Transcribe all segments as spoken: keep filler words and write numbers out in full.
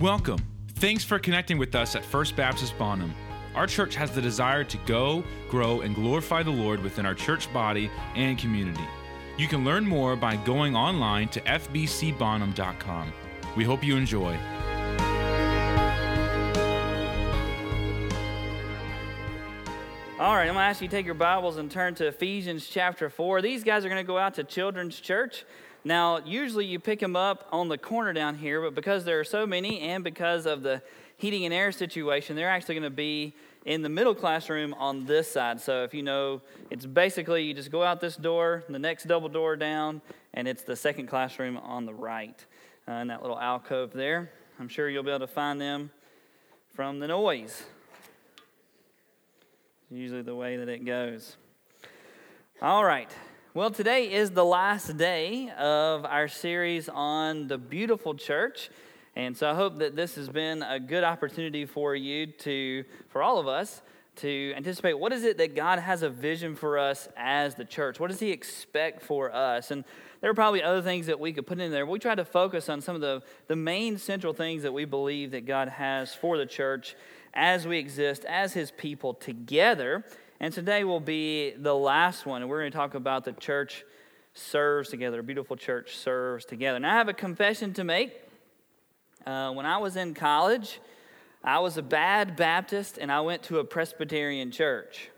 Welcome. Thanks for connecting with us at First Baptist Bonham. Our church has the desire to go, grow, and glorify the Lord within our church body and community. You can learn more by going online to f b c bonham dot com. We hope you enjoy. All right, I'm going to ask you to take your Bibles and turn to Ephesians chapter four. These guys are going to go out to Children's Church. Now, usually you pick them up on the corner down here, but because there are so many and because of the heating and air situation, they're actually going to be in the middle classroom on this side. So if you know, it's basically you just go out this door, the next double door down, and it's the second classroom on the right uh, in that little alcove there. I'm sure you'll be able to find them from the noise. Usually the way that it goes. All right. Well, today is the last day of our series on the beautiful church. And so I hope that this has been a good opportunity for you to, for all of us, to anticipate what is it that God has a vision for us as the church? What does He expect for us? And there are probably other things that we could put in there. We try to focus on some of the, the main central things that we believe that God has for the church as we exist as His people together. And today will be the last one. And we're going to talk about the church serves together. A beautiful church serves together. Now, I have a confession to make. Uh, when I was in college, I was a bad Baptist, and I went to a Presbyterian church.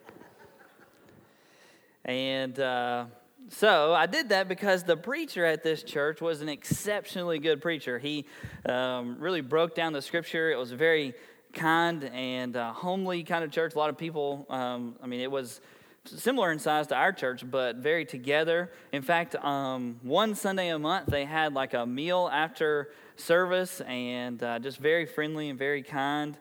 And uh, so I did that because the preacher at this church was an exceptionally good preacher. He um, really broke down the Scripture. It was a very kind and uh, homely kind of church. A lot of people, um, I mean, it was similar in size to our church, but very together. In fact, um, one Sunday a month, they had like a meal after service, and uh, just very friendly and very kind.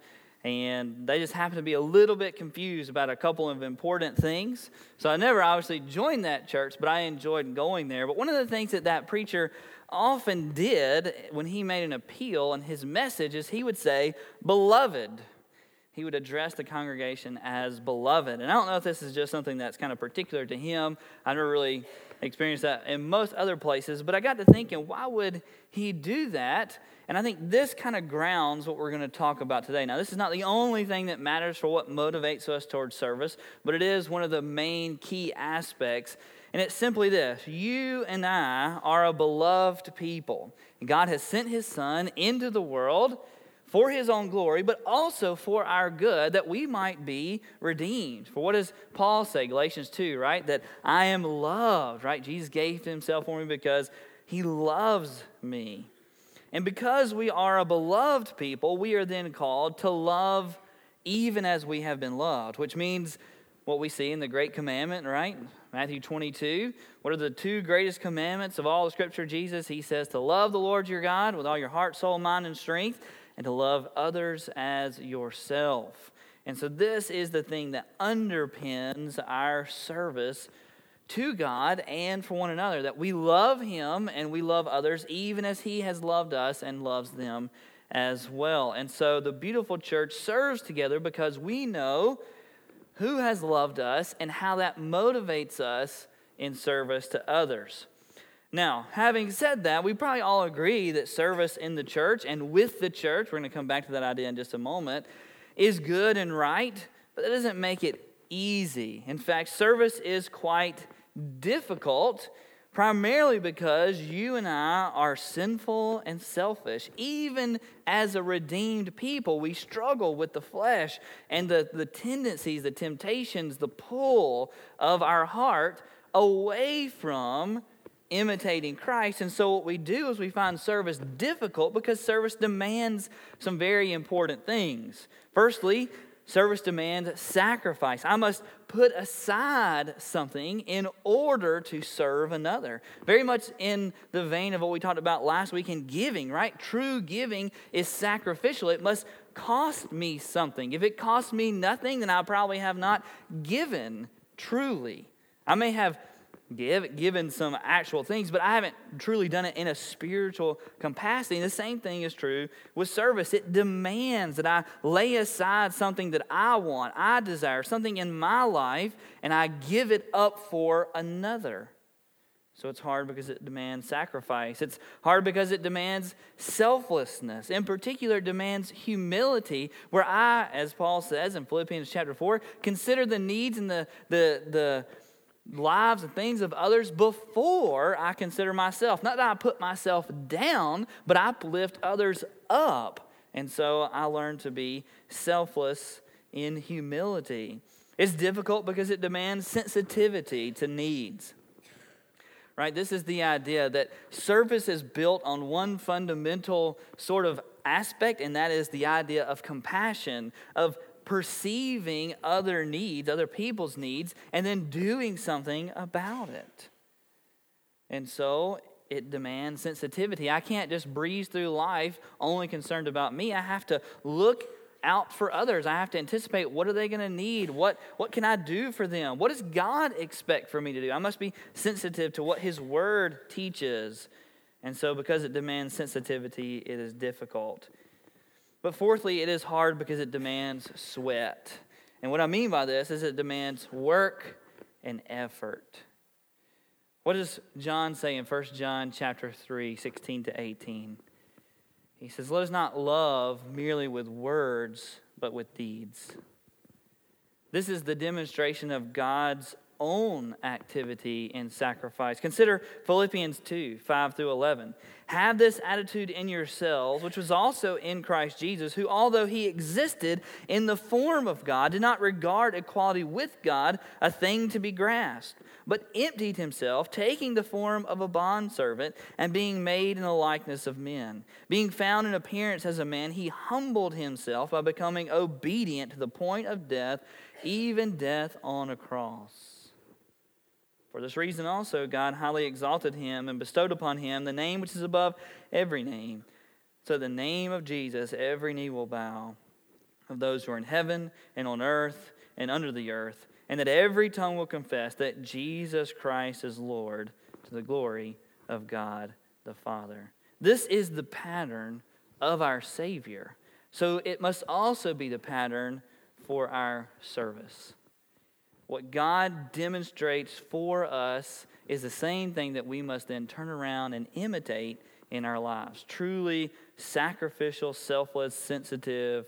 And they just happened to be a little bit confused about a couple of important things. So I never obviously joined that church, but I enjoyed going there. But one of the things that that preacher often did when he made an appeal in his message is he would say, "Beloved." He would address the congregation as beloved. And I don't know if this is just something that's kind of particular to him. I never really experienced that in most other places. But I got to thinking, why would he do that? And I think this kind of grounds what we're going to talk about today. Now, this is not the only thing that matters for what motivates us towards service, but it is one of the main key aspects. And it's simply this: you and I are a beloved people. God has sent His Son into the world for His own glory, but also for our good, that we might be redeemed. For what does Paul say? Galatians two, right? That I am loved, right? Jesus gave Himself for me because He loves me. And because we are a beloved people, we are then called to love even as we have been loved, which means what we see in the Great Commandment, right? Matthew twenty-two. What are the two greatest commandments of all the Scripture? Jesus, He says to love the Lord your God with all your heart, soul, mind, and strength, and to love others as yourself. And so this is the thing that underpins our service to God and for one another, that we love Him and we love others even as He has loved us and loves them as well. And so the beautiful church serves together because we know who has loved us and how that motivates us in service to others. Now, having said that, we probably all agree that service in the church and with the church, we're going to come back to that idea in just a moment, is good and right, but that doesn't make it easy. In fact, service is quite difficult, primarily because you and I are sinful and selfish. Even as a redeemed people, we struggle with the flesh and the, the tendencies, the temptations, the pull of our heart away from imitating Christ. And so what we do is we find service difficult because service demands some very important things. Firstly, service demands sacrifice. I must put aside something in order to serve another. Very much in the vein of what we talked about last week in giving, right? True giving is sacrificial. It must cost me something. If it costs me nothing, then I probably have not given truly. I may have Give, given some actual things, but I haven't truly done it in a spiritual capacity. And the same thing is true with service. It demands that I lay aside something that I want, I desire, something in my life, and I give it up for another. So it's hard because it demands sacrifice. It's hard because it demands selflessness. In particular, it demands humility, where I, as Paul says in Philippians chapter four, consider the needs and the, the, the lives and things of others before I consider myself. Not that I put myself down, but I lift others up. And so I learn to be selfless in humility. It's difficult because it demands sensitivity to needs. Right? This is the idea that service is built on one fundamental sort of aspect, and that is the idea of compassion, of perceiving other needs, other people's needs, and then doing something about it. And so it demands sensitivity. I can't just breeze through life only concerned about me. I have to look out for others. I have to anticipate, what are they going to need? What, what can I do for them? What does God expect for me to do? I must be sensitive to what His Word teaches. And so because it demands sensitivity, it is difficult. But fourthly, it is hard because it demands sweat. And what I mean by this is it demands work and effort. What does John say in First John chapter three, sixteen to eighteen? He says, let us not love merely with words, but with deeds. This is the demonstration of God's own activity in sacrifice. Consider Philippians two, five through eleven. Have this attitude in yourselves, which was also in Christ Jesus, who, although He existed in the form of God, did not regard equality with God a thing to be grasped, but emptied Himself, taking the form of a bondservant and being made in the likeness of men. Being found in appearance as a man, He humbled Himself by becoming obedient to the point of death, even death on a cross. For this reason also God highly exalted Him and bestowed upon Him the name which is above every name. So the name of Jesus every knee will bow, of those who are in heaven and on earth and under the earth, and that every tongue will confess that Jesus Christ is Lord, to the glory of God the Father. This is the pattern of our Savior. So it must also be the pattern for our service. What God demonstrates for us is the same thing that we must then turn around and imitate in our lives. Truly sacrificial, selfless, sensitive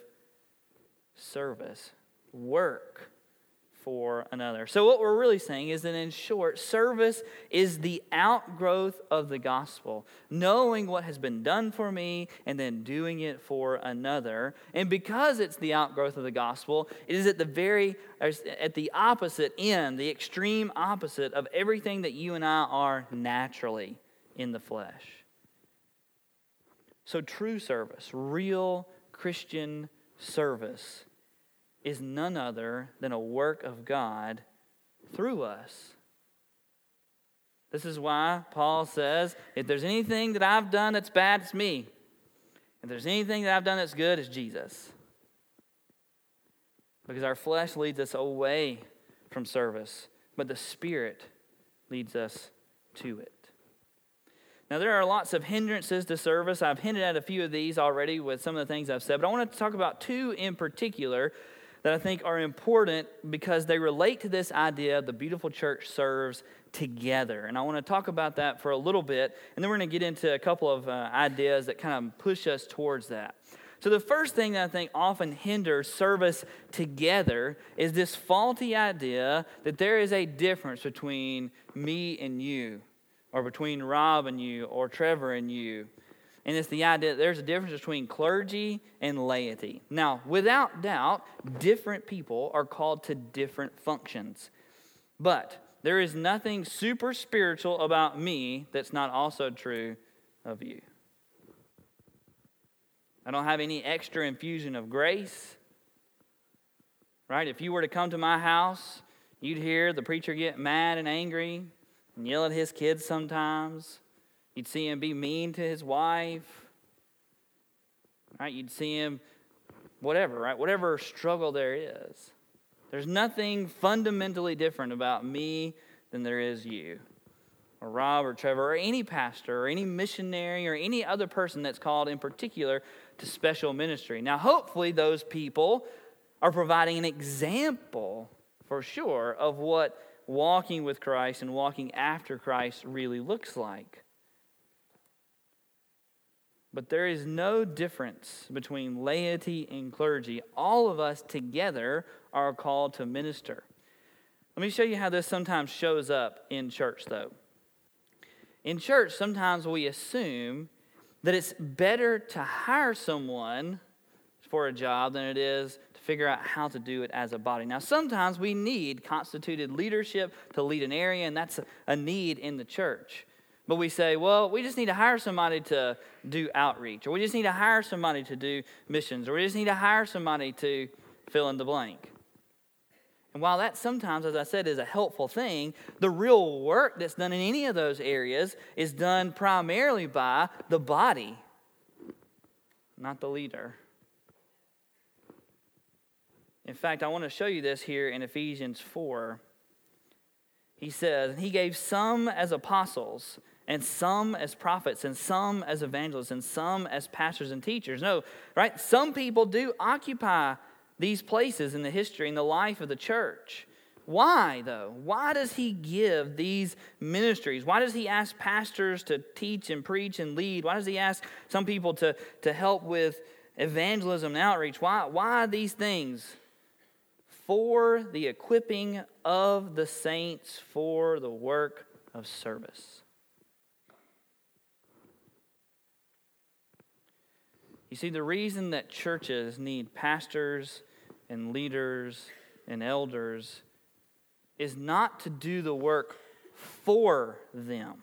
service. Work for another. So what we're really saying is that, in short, service is the outgrowth of the gospel. Knowing what has been done for me and then doing it for another. And because it's the outgrowth of the gospel, it is at the very, at the opposite end, the extreme opposite of everything that you and I are naturally in the flesh. So true service, real Christian service, is none other than a work of God through us. This is why Paul says, if there's anything that I've done that's bad, it's me. If there's anything that I've done that's good, it's Jesus. Because our flesh leads us away from service, but the Spirit leads us to it. Now, there are lots of hindrances to service. I've hinted at a few of these already with some of the things I've said, but I want to talk about two in particular that I think are important because they relate to this idea the beautiful church serves together. And I want to talk about that for a little bit, and then we're going to get into a couple of uh, ideas that kind of push us towards that. So the first thing that I think often hinders service together is this faulty idea that there is a difference between me and you, or between Rob and you, or Trevor and you. And it's the idea that there's a difference between clergy and laity. Now, without doubt, different people are called to different functions. But there is nothing super spiritual about me that's not also true of you. I don't have any extra infusion of grace. Right? If you were to come to my house, you'd hear the preacher get mad and angry and yell at his kids sometimes. You'd see him be mean to his wife, right? You'd see him, whatever, right? Whatever struggle there is. There's nothing fundamentally different about me than there is you, or Rob, or Trevor, or any pastor, or any missionary, or any other person that's called in particular to special ministry. Now, hopefully those people are providing an example, for sure, of what walking with Christ and walking after Christ really looks like. But there is no difference between laity and clergy. All of us together are called to minister. Let me show you how this sometimes shows up in church, though. In church, sometimes we assume that it's better to hire someone for a job than it is to figure out how to do it as a body. Now, sometimes we need constituted leadership to lead an area, and that's a need in the church. But we say, well, we just need to hire somebody to do outreach, or we just need to hire somebody to do missions, or we just need to hire somebody to fill in the blank. And while that sometimes, as I said, is a helpful thing, the real work that's done in any of those areas is done primarily by the body, not the leader. In fact, I want to show you this here in Ephesians four. He says, and he gave some as apostles, and some as prophets, and some as evangelists, and some as pastors and teachers. No, right? Some people do occupy these places in the history, in the life of the church. Why, though? Why does he give these ministries? Why does he ask pastors to teach and preach and lead? Why does he ask some people to, to help with evangelism and outreach? Why, why these things? For the equipping of the saints for the work of service. You see, the reason that churches need pastors and leaders and elders is not to do the work for them,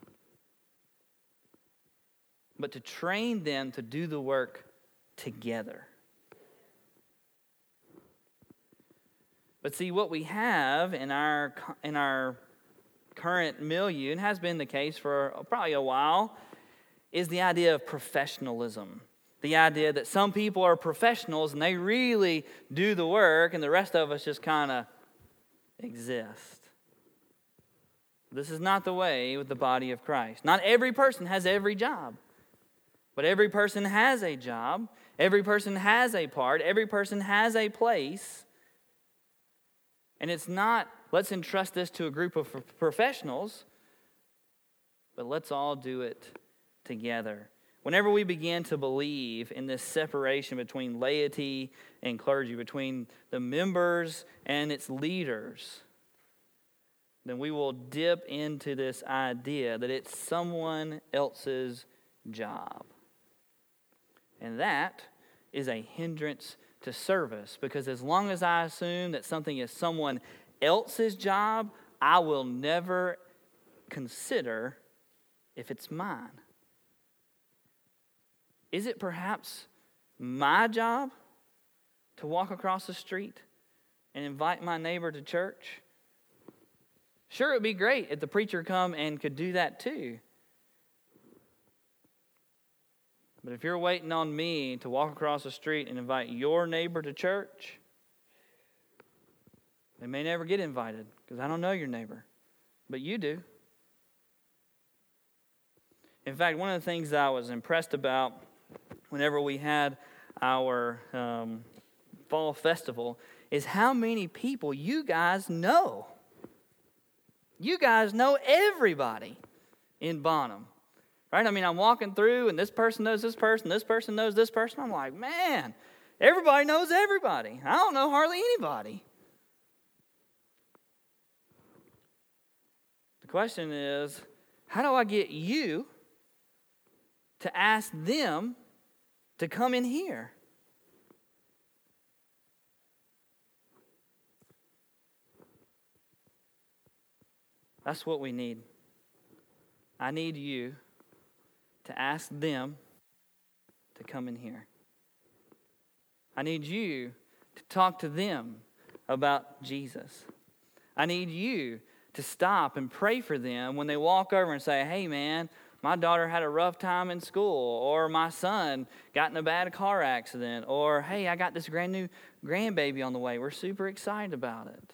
but to train them to do the work together. But see, what we have in our in our current milieu, and has been the case for probably a while, is the idea of professionalism. The idea that some people are professionals and they really do the work and the rest of us just kind of exist. This is not the way with the body of Christ. Not every person has every job. But every person has a job. Every person has a part. Every person has a place. And it's not, let's entrust this to a group of professionals, but let's all do it together. Whenever we begin to believe in this separation between laity and clergy, between the members and its leaders, then we will dip into this idea that it's someone else's job. And that is a hindrance to service, because as long as I assume that something is someone else's job, I will never consider if it's mine. Is it perhaps my job to walk across the street and invite my neighbor to church? Sure, it would be great if the preacher come and could do that too. But if you're waiting on me to walk across the street and invite your neighbor to church, they may never get invited because I don't know your neighbor, but you do. In fact, one of the things that I was impressed about whenever we had our um, fall festival is how many people you guys know. You guys know everybody in Bonham, right? I mean, I'm walking through and this person knows this person, this person knows this person. I'm like, man, everybody knows everybody. I don't know hardly anybody. The question is, how do I get you to ask them to come in here? That's what we need. I need you to ask them to come in here. I need you to talk to them about Jesus. I need you to stop and pray for them when they walk over and say, hey man, my daughter had a rough time in school, or my son got in a bad car accident, or hey, I got this brand new grandbaby on the way. We're super excited about it.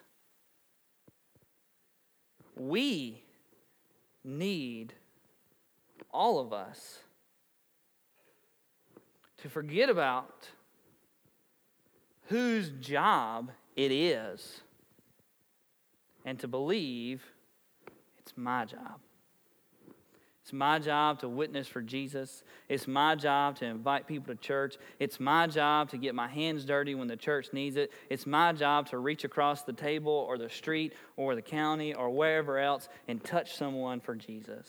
We need, all of us, to forget about whose job it is and to believe it's my job. It's my job to witness for Jesus. It's my job to invite people to church. It's my job to get my hands dirty when the church needs it. It's my job to reach across the table or the street or the county or wherever else and touch someone for Jesus.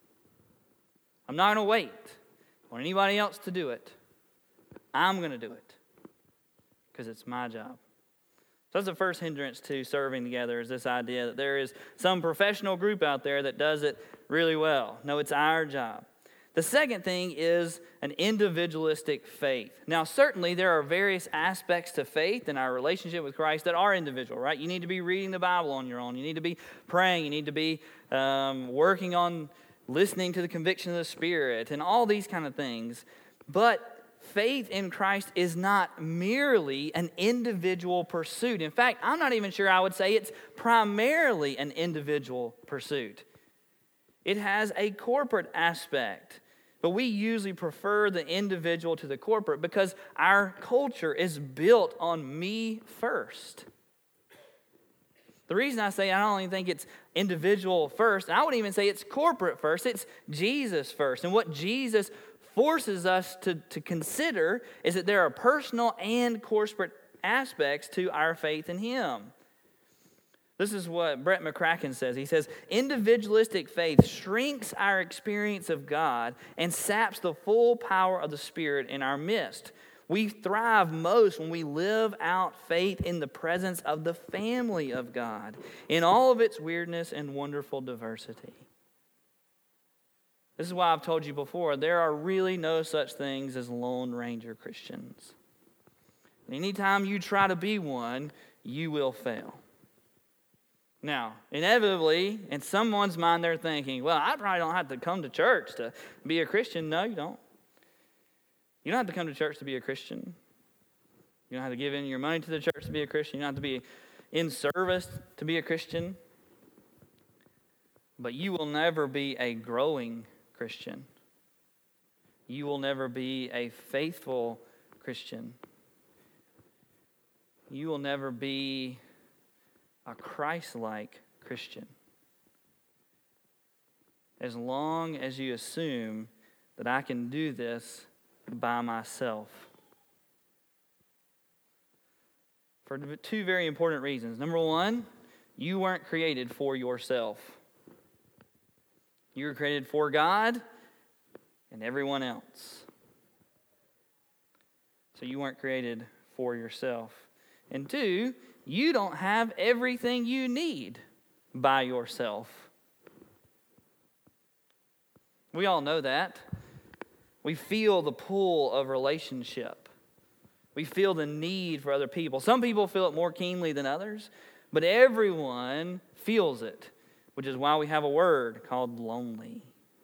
I'm not going to wait for anybody else to do it. I'm going to do it because it's my job. So that's the first hindrance to serving together, is this idea that there is some professional group out there that does it really well. No, it's our job. The second thing is an individualistic faith. Now, certainly there are various aspects to faith and our relationship with Christ that are individual, right? You need to be reading the Bible on your own. You need to be praying. You need to be um, working on listening to the conviction of the Spirit and all these kind of things. But faith in Christ is not merely an individual pursuit. In fact, I'm not even sure I would say it's primarily an individual pursuit. It has a corporate aspect, but we usually prefer the individual to the corporate because our culture is built on me first. The reason I say I don't even think it's individual first, I would even say it's corporate first, it's Jesus first. And what Jesus forces us to, to consider is that there are personal and corporate aspects to our faith in Him. This is what Brett McCracken says. He says, individualistic faith shrinks our experience of God and saps the full power of the Spirit in our midst. We thrive most when we live out faith in the presence of the family of God in all of its weirdness and wonderful diversity. This is why I've told you before, there are really no such things as Lone Ranger Christians. Anytime you try to be one, you will fail. Now, inevitably, in someone's mind, they're thinking, well, I probably don't have to come to church to be a Christian. No, you don't. You don't have to come to church to be a Christian. You don't have to give in your money to the church to be a Christian. You don't have to be in service to be a Christian. But you will never be a growing Christian. You will never be a faithful Christian. You will never be a Christ-like Christian as long as you assume that I can do this by myself. For two very important reasons. Number one, you weren't created for yourself. You were created for God and everyone else. So you weren't created for yourself. And two, you don't have everything you need by yourself. We all know that. We feel the pull of relationship. We feel the need for other people. Some people feel it more keenly than others, but everyone feels it, which is why we have a word called lonely.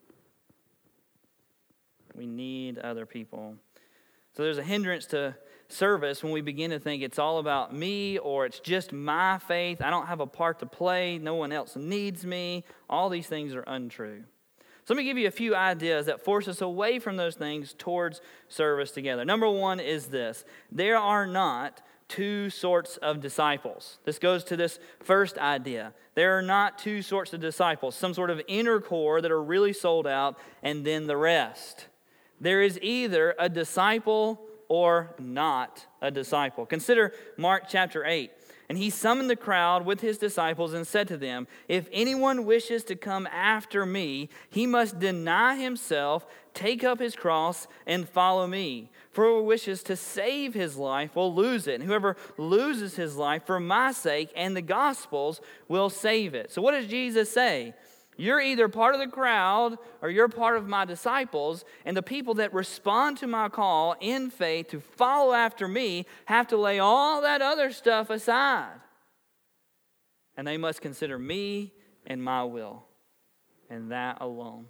We need other people. So there's a hindrance to service when we begin to think it's all about me or it's just my faith. I don't have a part to play. No one else needs me. All these things are untrue. So let me give you a few ideas that force us away from those things towards service together. Number one is this. There are not two sorts of disciples. This goes to this first idea. There are not two sorts of disciples. Some sort of inner core that are really sold out and then the rest. There is either a disciple or not a disciple. Consider Mark chapter eight. And he summoned the crowd with his disciples and said to them, if anyone wishes to come after me, he must deny himself, take up his cross, and follow me. For whoever wishes to save his life will lose it. And whoever loses his life for my sake and the gospel's will save it. So what does Jesus say? You're either part of the crowd or you're part of my disciples, and the people that respond to my call in faith to follow after me have to lay all that other stuff aside. And they must consider me and my will, and that alone.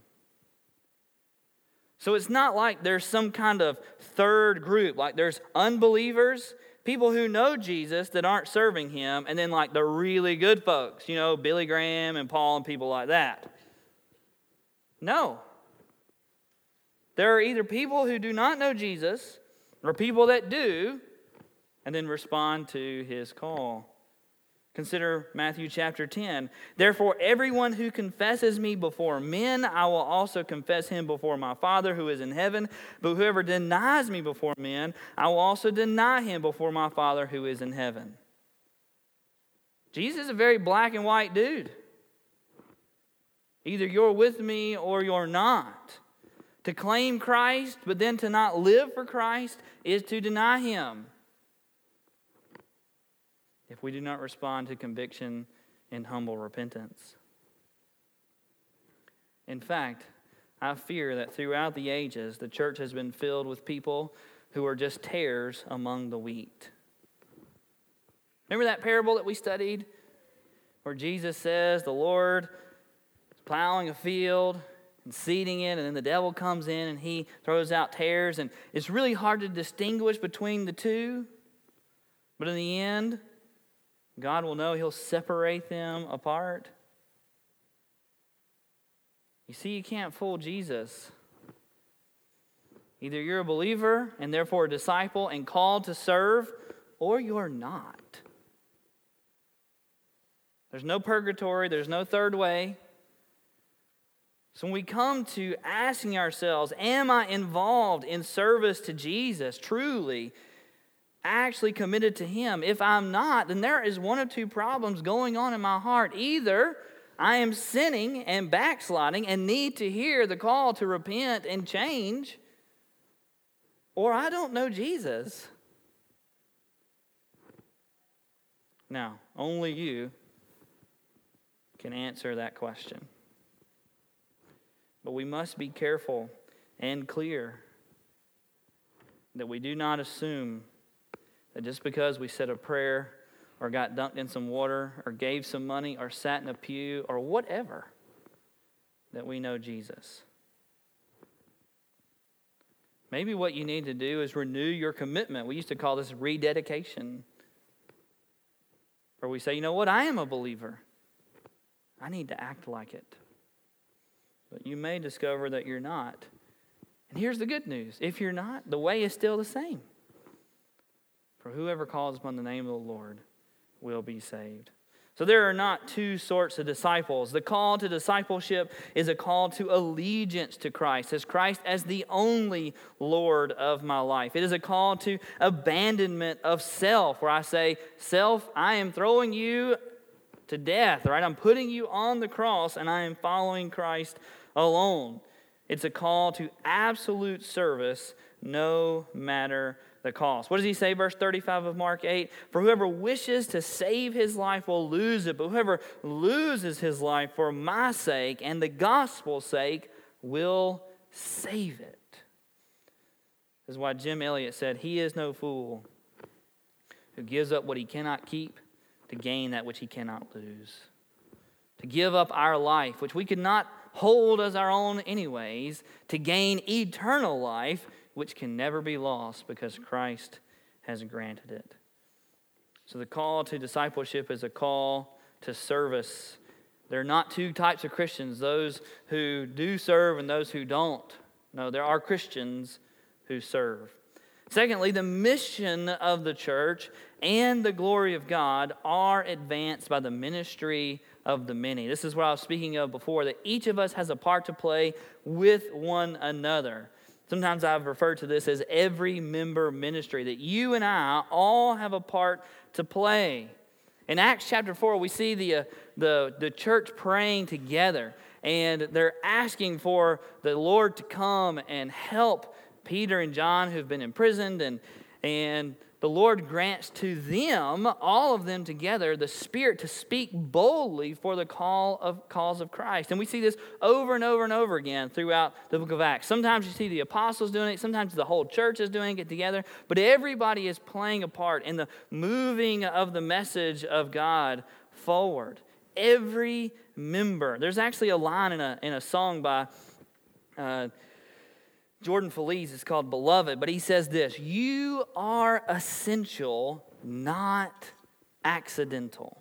So it's not like there's some kind of third group, like there's unbelievers, people who know Jesus that aren't serving him, and then like the really good folks, you know, Billy Graham and Paul and people like that. No. There are either people who do not know Jesus or people that do and then respond to his call. Consider Matthew chapter ten. Therefore, everyone who confesses me before men, I will also confess him before my Father who is in heaven. But whoever denies me before men, I will also deny him before my Father who is in heaven. Jesus is a very black and white dude. Either you're with me or you're not. To claim Christ, but then to not live for Christ, is to deny him. If we do not respond to conviction in humble repentance. In fact, I fear that throughout the ages, the church has been filled with people who are just tares among the wheat. Remember that parable that we studied where Jesus says the Lord is plowing a field and seeding it, and then the devil comes in and he throws out tares, and it's really hard to distinguish between the two. But in the end, God will know. He'll separate them apart. You see, you can't fool Jesus. Either you're a believer and therefore a disciple and called to serve, or you're not. There's no purgatory. There's no third way. So when we come to asking ourselves, am I involved in service to Jesus truly, actually committed to him? If I'm not, then there is one of two problems going on in my heart. Either I am sinning and backsliding and need to hear the call to repent and change, or I don't know Jesus. Now, only you can answer that question. But we must be careful and clear that we do not assume that just because we said a prayer or got dunked in some water or gave some money or sat in a pew or whatever, that we know Jesus. Maybe what you need to do is renew your commitment. We used to call this rededication. Where we say, you know what, I am a believer. I need to act like it. But you may discover that you're not. And here's the good news. If you're not, the way is still the same. For whoever calls upon the name of the Lord will be saved. So there are not two sorts of disciples. The call to discipleship is a call to allegiance to Christ, as Christ as the only Lord of my life. It is a call to abandonment of self, where I say, self, I am throwing you to death, right? I'm putting you on the cross and I am following Christ alone. It's a call to absolute service no matter the cost. What does he say, verse thirty-five of Mark eight? For whoever wishes to save his life will lose it, but whoever loses his life for my sake and the gospel's sake will save it. This is why Jim Elliot said, he is no fool who gives up what he cannot keep to gain that which he cannot lose. To give up our life, which we could not hold as our own anyways, to gain eternal life, which can never be lost because Christ has granted it. So the call to discipleship is a call to service. There are not two types of Christians, those who do serve and those who don't. No, there are Christians who serve. Secondly, the mission of the church and the glory of God are advanced by the ministry of the many. This is what I was speaking of before, that each of us has a part to play with one another. Sometimes I've referred to this as every member ministry, that you and I all have a part to play. In Acts chapter four, we see the, uh, the, the church praying together, and they're asking for the Lord to come and help Peter and John, who've been imprisoned, and, and the Lord grants to them, all of them together, the Spirit to speak boldly for the call of cause of Christ. And we see this over and over and over again throughout the book of Acts. Sometimes you see the apostles doing it, sometimes the whole church is doing it together, but everybody is playing a part in the moving of the message of God forward. Every member. There's actually a line in a in a song by uh, Jordan Feliz. It's called Beloved, but he says this: you are essential, not accidental.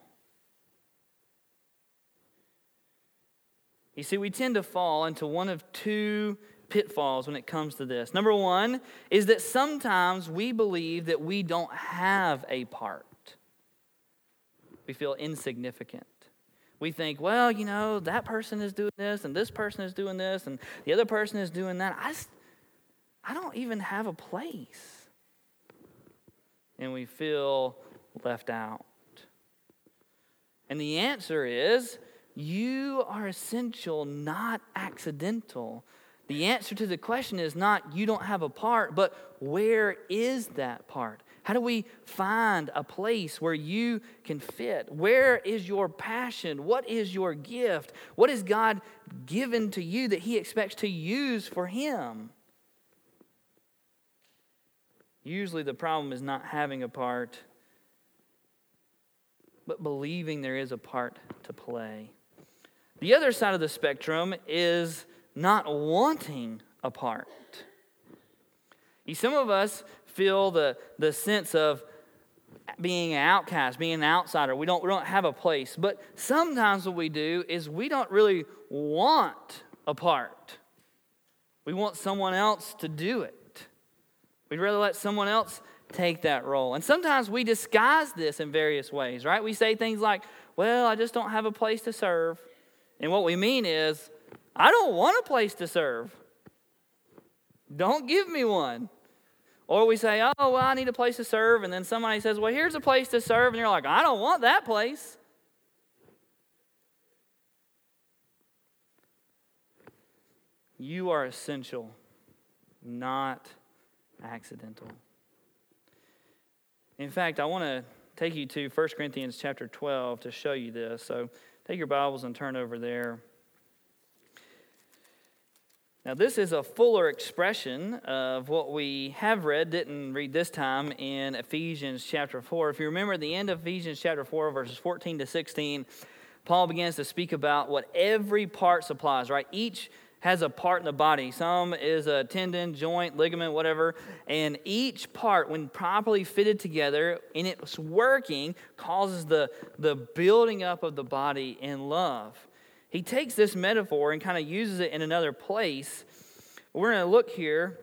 You see, we tend to fall into one of two pitfalls when it comes to this. Number one is that sometimes we believe that we don't have a part. We feel insignificant. We think, well, you know, that person is doing this, and this person is doing this, and the other person is doing that. I, just, I don't even have a place. And we feel left out. And the answer is, you are essential, not accidental. The answer to the question is not, you don't have a part, but where is that part? How do we find a place where you can fit? Where is your passion? What is your gift? What has God given to you that He expects to use for Him? Usually the problem is not having a part, but believing there is a part to play. The other side of the spectrum is not wanting a part. See, some of us feel the, the sense of being an outcast, being an outsider. We don't, we don't have a place. But sometimes what we do is we don't really want a part. We want someone else to do it. We'd rather let someone else take that role. And sometimes we disguise this in various ways, right? We say things like, well, I just don't have a place to serve. And what we mean is, I don't want a place to serve. Don't give me one. Or we say, oh, well, I need a place to serve. And then somebody says, well, here's a place to serve. And you're like, I don't want that place. You are essential, not accidental. In fact, I want to take you to First Corinthians chapter twelve to show you this. So take your Bibles and turn over there. Now, this is a fuller expression of what we have read, didn't read this time, in Ephesians chapter four. If you remember at the end of Ephesians chapter four, verses fourteen to sixteen, Paul begins to speak about what every part supplies, right? Each has a part in the body. Some is a tendon, joint, ligament, whatever. And each part, when properly fitted together and it's working, causes the, the building up of the body in love. He takes this metaphor and kind of uses it in another place. We're going to look here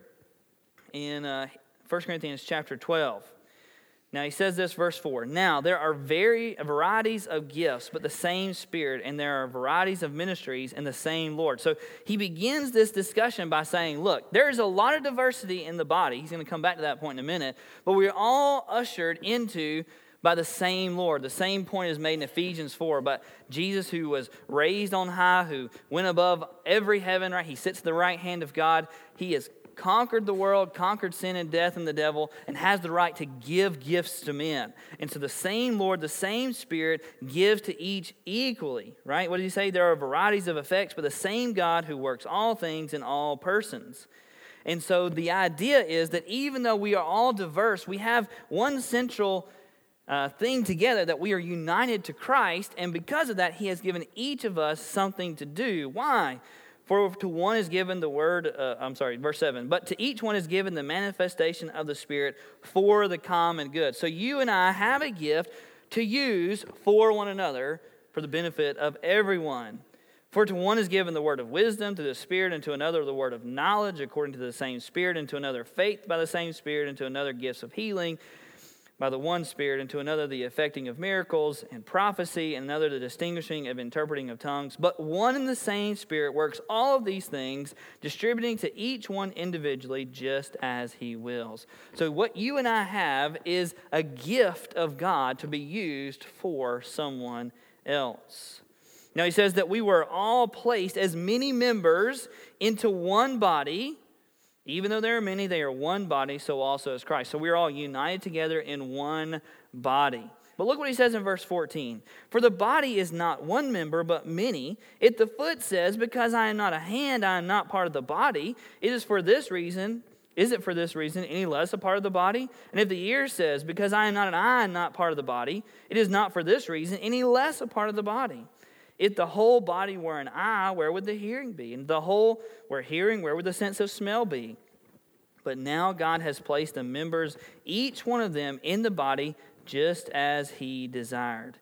in uh, First Corinthians chapter twelve. Now he says this, verse four. Now there are very varieties of gifts, but the same Spirit, and there are varieties of ministries and the same Lord. So he begins this discussion by saying, look, there is a lot of diversity in the body. He's going to come back to that point in a minute. But we're all ushered into by the same Lord. The same point is made in Ephesians four. But Jesus, who was raised on high, who went above every heaven, right? He sits at the right hand of God. He has conquered the world, conquered sin and death and the devil, and has the right to give gifts to men. And so the same Lord, the same Spirit gives to each equally, right? What did he say? There are varieties of effects, but the same God who works all things in all persons. And so the idea is that even though we are all diverse, we have one central Uh, thing together, that we are united to Christ, and because of that, He has given each of us something to do. Why? For to one is given the word, uh, I'm sorry, verse seven, but to each one is given the manifestation of the Spirit for the common good. So you and I have a gift to use for one another for the benefit of everyone. For to one is given the word of wisdom, to the Spirit, and to another the word of knowledge according to the same Spirit, and to another faith by the same Spirit, and to another gifts of healing by the one Spirit, and to another the effecting of miracles and prophecy, and another the distinguishing of interpreting of tongues. But one and the same Spirit works all of these things, distributing to each one individually just as He wills. So what you and I have is a gift of God to be used for someone else. Now he says that we were all placed as many members into one body. Even though there are many, they are one body, so also is Christ. So we are all united together in one body. But look what he says in verse fourteen. For the body is not one member, but many. If the foot says, because I am not a hand, I am not part of the body, it is for this reason, is it for this reason any less a part of the body? And if the ear says, because I am not an eye, I am not part of the body, it is not for this reason any less a part of the body. If the whole body were an eye, where would the hearing be? And the whole were hearing, where would the sense of smell be? But now God has placed the members, each one of them, in the body just as He desired.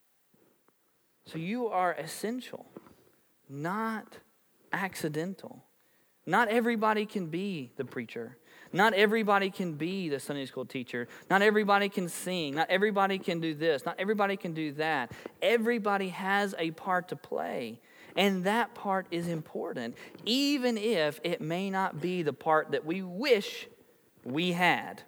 So you are essential, not accidental. Not everybody can be the preacher. Not everybody can be the Sunday school teacher. Not everybody can sing. Not everybody can do this. Not everybody can do that. Everybody has a part to play. And that part is important, even if it may not be the part that we wish we had.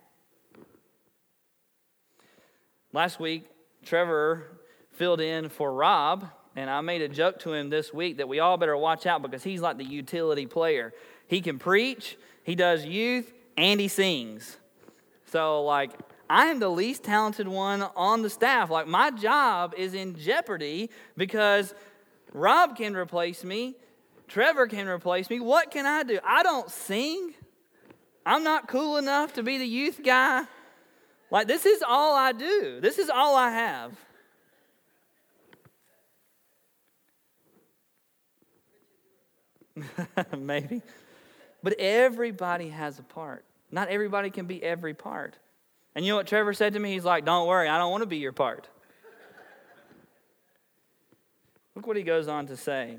Last week, Trevor filled in for Rob, and I made a joke to him this week that we all better watch out because he's like the utility player. He can preach, he does youth, and he sings. So, like, I am the least talented one on the staff. Like, my job is in jeopardy because Rob can replace me, Trevor can replace me. What can I do? I don't sing. I'm not cool enough to be the youth guy. Like, this is all I do. This is all I have. Maybe. But everybody has a part. Not everybody can be every part. And you know what Trevor said to me? He's like, don't worry, I don't want to be your part. Look what he goes on to say.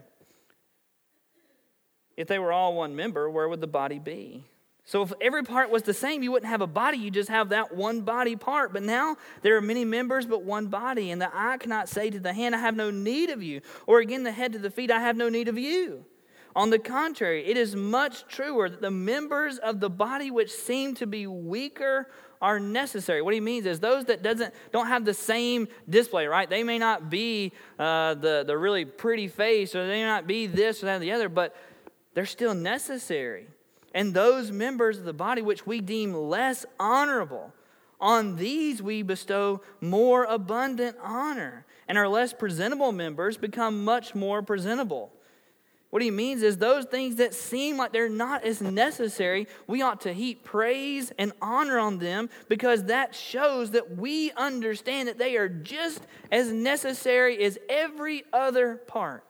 If they were all one member, where would the body be? So if every part was the same, you wouldn't have a body. You just have that one body part. But now there are many members, but one body. And the eye cannot say to the hand, I have no need of you. Or again, the head to the feet, I have no need of you. On the contrary, it is much truer that the members of the body which seem to be weaker are necessary. What he means is those that doesn't don't have the same display, right? They may not be uh, the, the really pretty face, or they may not be this or that or the other, but they're still necessary. And those members of the body which we deem less honorable, on these we bestow more abundant honor. And our less presentable members become much more presentable. What he means is those things that seem like they're not as necessary, we ought to heap praise and honor on them because that shows that we understand that they are just as necessary as every other part.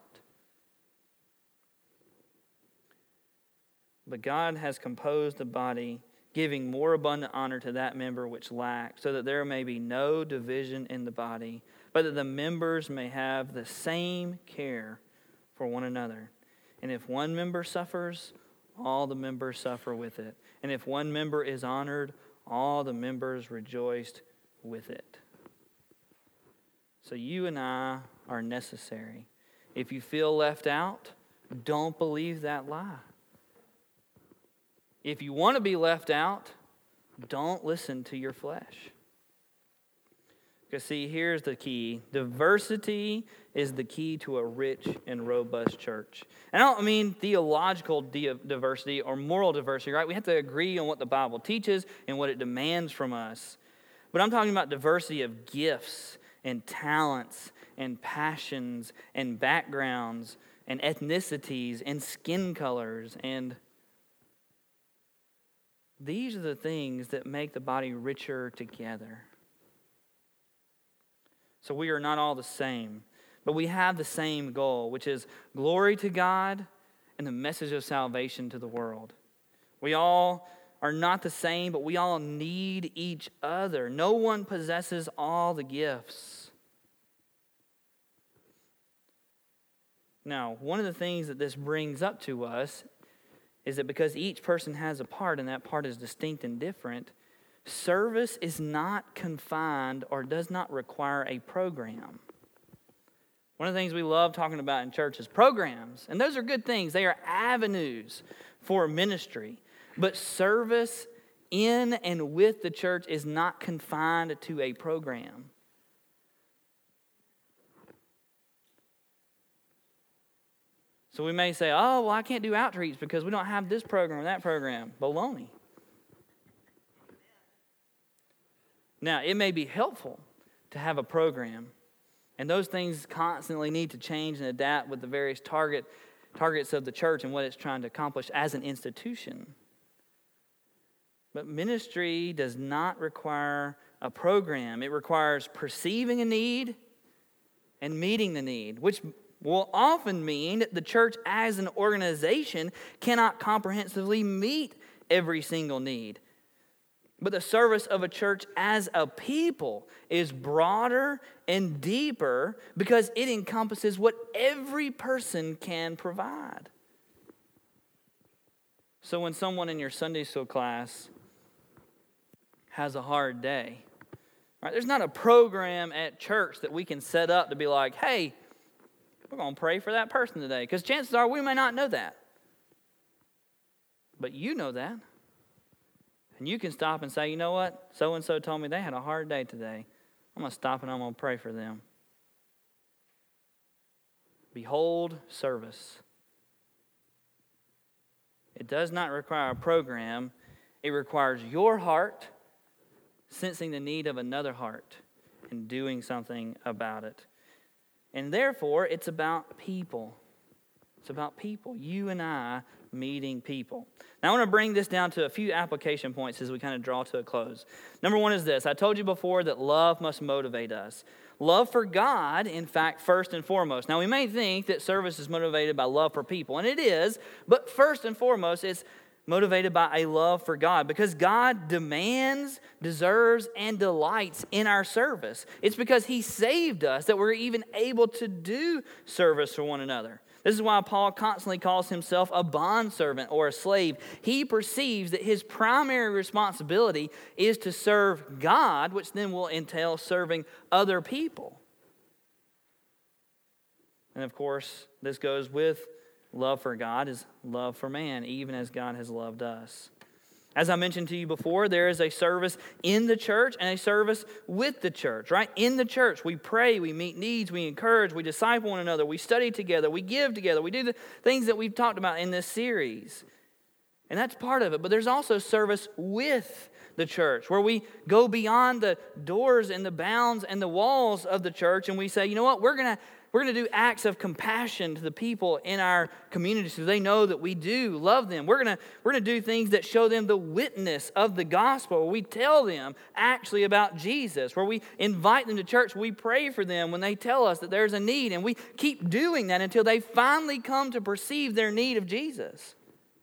But God has composed the body, giving more abundant honor to that member which lacks, so that there may be no division in the body, but that the members may have the same care for one another. And if one member suffers, all the members suffer with it. And if one member is honored, all the members rejoiced with it. So you and I are necessary. If you feel left out, don't believe that lie. If you want to be left out, don't listen to your flesh. Because see, here's the key. Diversity is the key to a rich and robust church. And I don't mean theological diversity or moral diversity, right? We have to agree on what the Bible teaches and what it demands from us. But I'm talking about diversity of gifts and talents and passions and backgrounds and ethnicities and skin colors. And these are the things that make the body richer together. So we are not all the same, but we have the same goal, which is glory to God and the message of salvation to the world. We all are not the same, but we all need each other. No one possesses all the gifts. Now, one of the things that this brings up to us is that because each person has a part and that part is distinct and different, service is not confined or does not require a program. One of the things we love talking about in church is programs, and those are good things. They are avenues for ministry. But service in and with the church is not confined to a program. So we may say, oh, well, I can't do outreach because we don't have this program or that program. Baloney. Now, it may be helpful to have a program, and those things constantly need to change and adapt with the various target targets of the church and what it's trying to accomplish as an institution. But ministry does not require a program. It requires perceiving a need and meeting the need, which will often mean that the church as an organization cannot comprehensively meet every single need. But the service of a church as a people is broader and deeper because it encompasses what every person can provide. So when someone in your Sunday school class has a hard day. Right? There's not a program at church that we can set up to be like, hey, we're going to pray for that person today. Because chances are we may not know that. But you know that. And you can stop and say, you know what? So-and-so told me they had a hard day today. I'm going to stop and I'm going to pray for them. Behold service. It does not require a program. It requires your heart sensing the need of another heart and doing something about it. And therefore, it's about people. It's about people. You and I meeting people. Now, I want to bring this down to a few application points as we kind of draw to a close. Number one is this. I told you before that love must motivate us. Love for God, in fact, first and foremost. Now, we may think that service is motivated by love for people, and it is, but first and foremost, it's motivated by a love for God, because God demands, deserves, and delights in our service. It's because He saved us that we're even able to do service for one another. This is why Paul constantly calls himself a bondservant or a slave. He perceives that his primary responsibility is to serve God, which then will entail serving other people. And of course, this goes with love for God is love for man, even as God has loved us. As I mentioned to you before, there is a service in the church and a service with the church, right? In the church, we pray, we meet needs, we encourage, we disciple one another, we study together, we give together, we do the things that we've talked about in this series. And that's part of it. But there's also service with the church, where we go beyond the doors and the bounds and the walls of the church, and we say, you know what, we're going to We're going to do acts of compassion to the people in our community so they know that we do love them. We're going to, we're going to do things that show them the witness of the gospel, where we tell them actually about Jesus, where we invite them to church, we pray for them when they tell us that there's a need, and we keep doing that until they finally come to perceive their need of Jesus.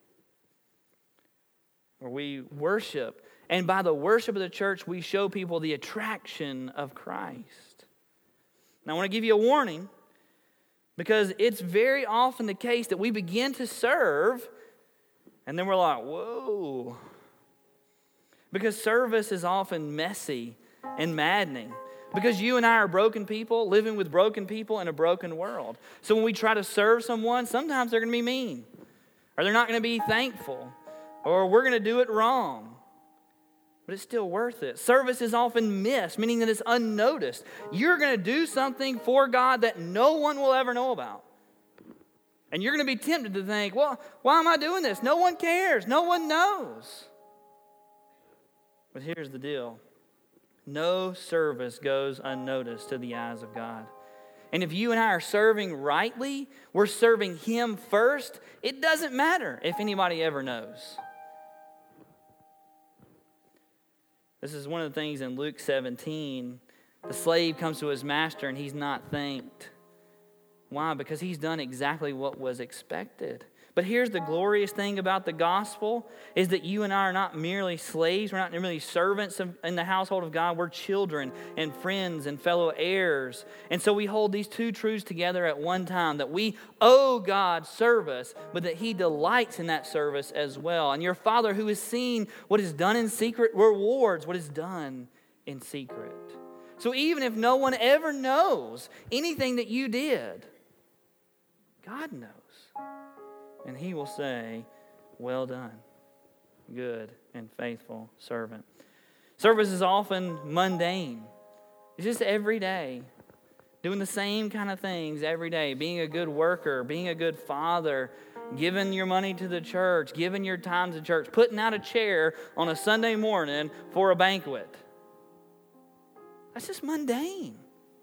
Where we worship, and by the worship of the church, we show people the attraction of Christ. Now, I want to give you a warning, because it's very often the case that we begin to serve, and then we're like, whoa. Because service is often messy and maddening. Because you and I are broken people, living with broken people in a broken world. So when we try to serve someone, sometimes they're going to be mean. Or they're not going to be thankful. Or we're going to do it wrong. But it's still worth it. Service is often missed, meaning that it's unnoticed. You're going to do something for God that no one will ever know about. And you're going to be tempted to think, well, why am I doing this? No one cares. No one knows. But here's the deal. No service goes unnoticed to the eyes of God. And if you and I are serving rightly, we're serving Him first, it doesn't matter if anybody ever knows. This is one of the things in Luke seventeen. The slave comes to his master and he's not thanked. Why? Because he's done exactly what was expected. But here's the glorious thing about the gospel is that you and I are not merely slaves. We're not merely servants in the household of God. We're children and friends and fellow heirs. And so we hold these two truths together at one time, that we owe God service, but that He delights in that service as well. And your Father who has seen what is done in secret rewards what is done in secret. So even if no one ever knows anything that you did, God knows. And He will say, well done, good and faithful servant. Service is often mundane. It's just every day, doing the same kind of things every day, being a good worker, being a good father, giving your money to the church, giving your time to church, putting out a chair on a Sunday morning for a banquet. That's just mundane.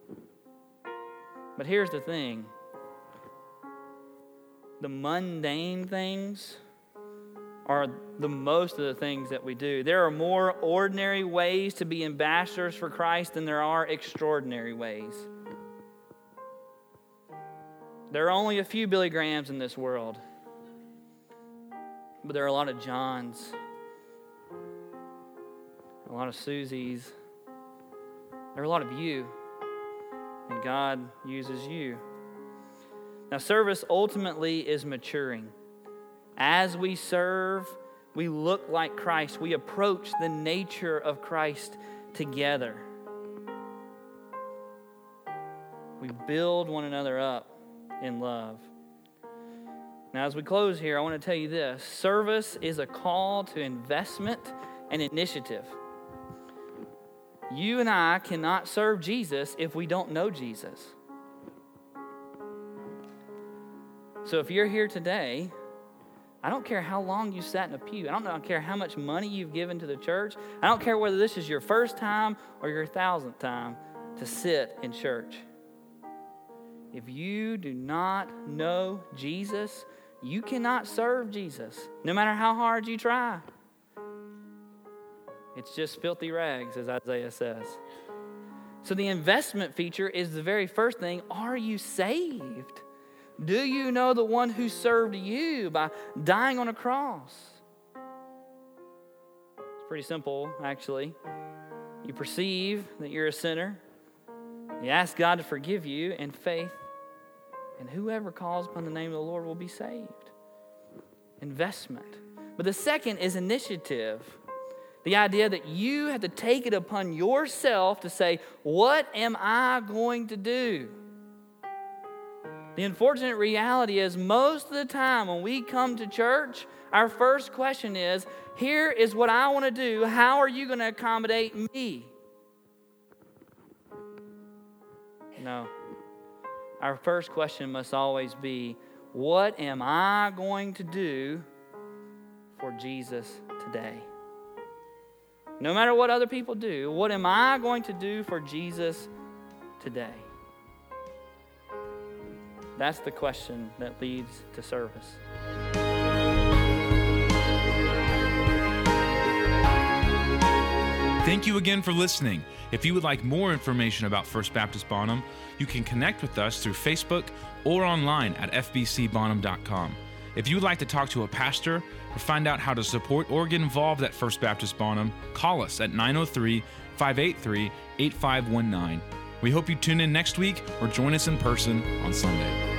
But here's the thing. The mundane things are the most of the things that we do. There are more ordinary ways to be ambassadors for Christ than there are extraordinary ways. There are only a few Billy Grahams in this world, but there are a lot of Johns, a lot of Susies. There are a lot of you, and God uses you. Now, service ultimately is maturing. As we serve, We look like Christ. We approach the nature of Christ together. We build one another up in love. Now, as we close here, I want to tell you this. Service is a call to investment and initiative. You and I cannot serve Jesus if we don't know Jesus. So if you're here today, I don't care how long you sat in a pew. I don't, I don't care how much money you've given to the church. I don't care whether this is your first time or your thousandth time to sit in church. If you do not know Jesus, you cannot serve Jesus, no matter how hard you try. It's just filthy rags, as Isaiah says. So the investment feature is the very first thing. Are you saved? Do you know the one who served you by dying on a cross? It's pretty simple, actually. You perceive that you're a sinner. You ask God to forgive you in faith. And whoever calls upon the name of the Lord will be saved. Investment. But the second is initiative. The idea that you have to take it upon yourself to say, what am I going to do? The unfortunate reality is most of the time when we come to church, our first question is, here is what I want to do. How are you going to accommodate me? No. Our first question must always be, what am I going to do for Jesus today? No matter what other people do, what am I going to do for Jesus today? That's the question that leads to service. Thank you again for listening. If you would like more information about First Baptist Bonham, you can connect with us through Facebook or online at f b c bonham dot com. If you would like to talk to a pastor or find out how to support or get involved at First Baptist Bonham, call us at nine oh three, five eight three, eight five one nine. We hope you tune in next week or join us in person on Sunday.